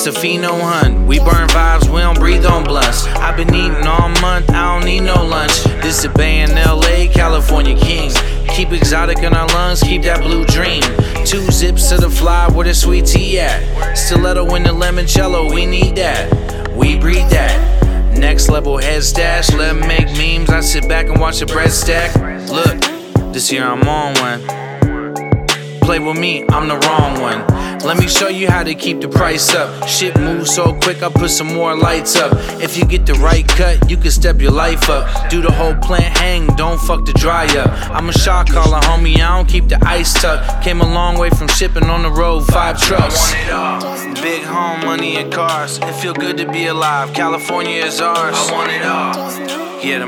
Stefano Hunt. We burn vibes, we don't breathe on blunts. I've been eating all month, I don't need no lunch. This the Bay in LA, California Kings. Keep exotic in our lungs, keep that blue dream. 2 zips to the fly, where the sweet tea at? Stiletto in the limoncello, we need that. We breathe that. Next level head stash, let 'em make memes. I sit back and watch the bread stack. Look, this year I'm on one. Play with me, I'm the wrong one. Let me show you how to keep the price up. Shit moves so quick, I put some more lights up. If you get the right cut, you can step your life up. Do the whole plant hang, don't fuck the dry up. I'm a shot caller, homie, I don't keep the ice tucked. Came a long way from shipping on the road, 5 trucks. I want it all. Big home, money and cars. It feel good to be alive, California is ours. I want it all. Yeah, the